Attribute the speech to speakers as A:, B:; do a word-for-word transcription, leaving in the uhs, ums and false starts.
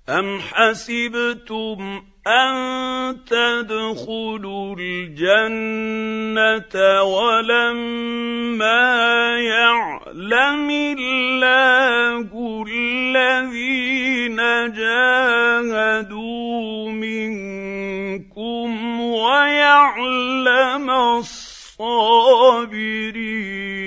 A: أم حسبتم أن تدخلوا الجنة ولما يعلم الله الذين جاهدوا منكم ويعلم الصابرين.